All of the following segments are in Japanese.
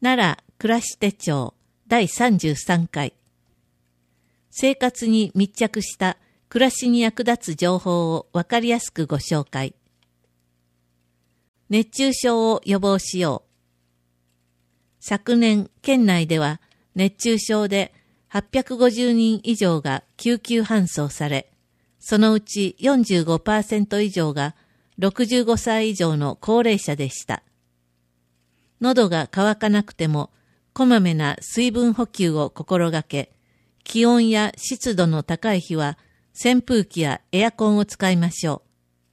奈良暮らし手帳第33回。生活に密着した暮らしに役立つ情報をわかりやすくご紹介。熱中症を予防しよう。昨年、県内では熱中症で850人以上が救急搬送され、そのうち 45% 以上が65歳以上の高齢者でした。喉が渇かなくても、こまめな水分補給を心がけ、気温や湿度の高い日は扇風機やエアコンを使いましょ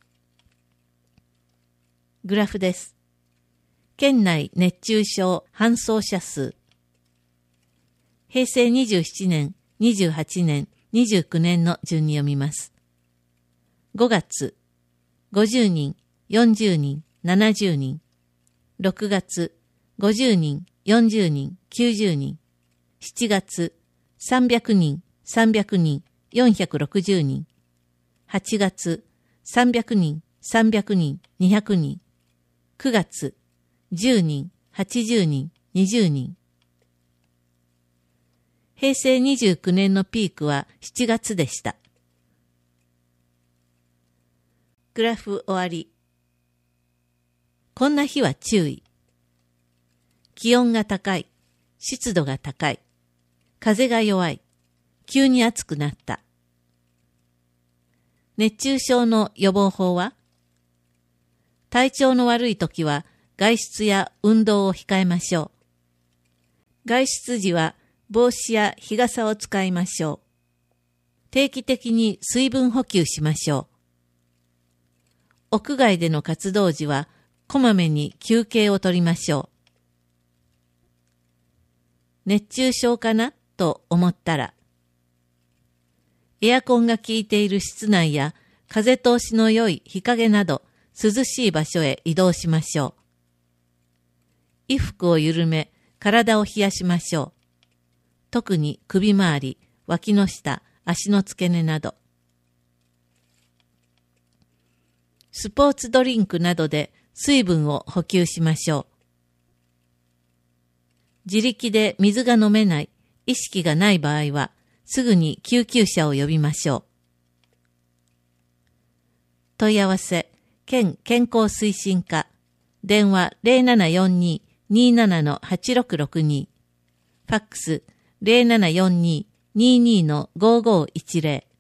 う。グラフです。県内熱中症搬送者数。平成27年、28年、29年の順に読みます。5月、50人、40人、70人。6月、50人、40人、90人。7月、300人、300人、460人。8月、300人、300人、200人。9月、10人、80人、20人。平成29年のピークは7月でした。グラフ終わり。こんな日は注意。気温が高い、湿度が高い、風が弱い、急に暑くなった。熱中症の予防法は？体調の悪い時は外出や運動を控えましょう。外出時は帽子や日傘を使いましょう。定期的に水分補給しましょう。屋外での活動時はこまめに休憩を取りましょう。熱中症かなと思ったら、エアコンが効いている室内や風通しの良い日陰など涼しい場所へ移動しましょう。衣服を緩め、体を冷やしましょう。特に首周り、脇の下、足の付け根など。スポーツドリンクなどで水分を補給しましょう。自力で水が飲めない、意識がない場合は、すぐに救急車を呼びましょう。問い合わせ、県健康推進課、電話 0742-27-8662、ファックス 0742-22-5510。